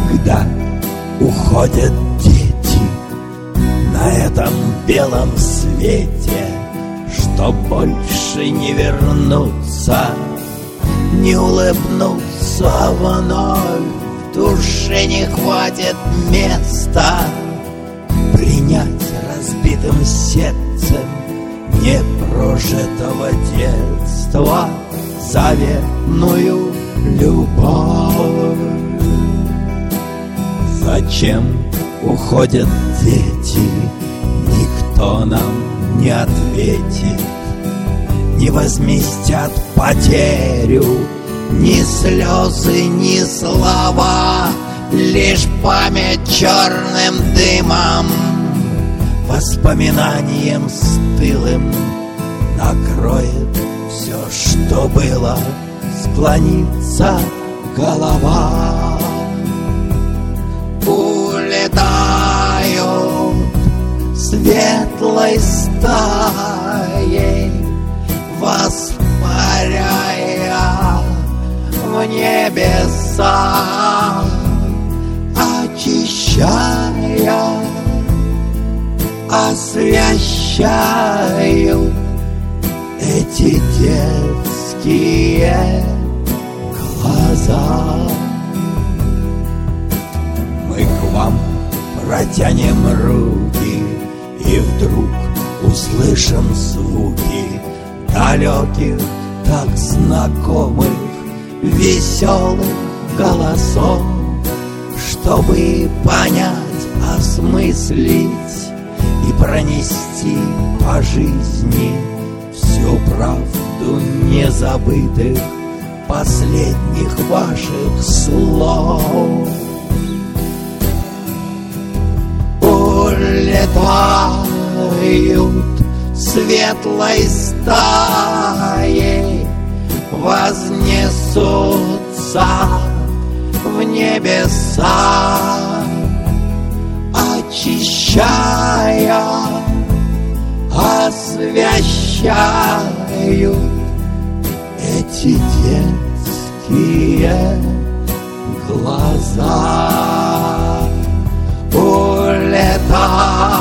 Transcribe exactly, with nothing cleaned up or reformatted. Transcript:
когда уходят дети на этом белом свете, что больше не вернуться, не улыбнуться вновь, в душе не хватит места принять разбитым сердцем непрожитого детства заветную любовь. Зачем уходят дети, никто нам не ответит, не возместят потерю ни слезы, ни слова, лишь память черным дымом, воспоминанием стылым накроет все, что было, склонится голова. Улетают светлой стаей, воспаряя в небеса, очищая, освещают эти детские глаза. Мы к вам протянем руки, и вдруг услышим звуки далеких, так знакомых, веселых голосов, чтобы понять, осмыслить и пронести по жизни всю правду незабытых последних ваших слов. Улетают светлой стаей, вознесутся в небеса, очищая, освещают эти детские глаза. Улетают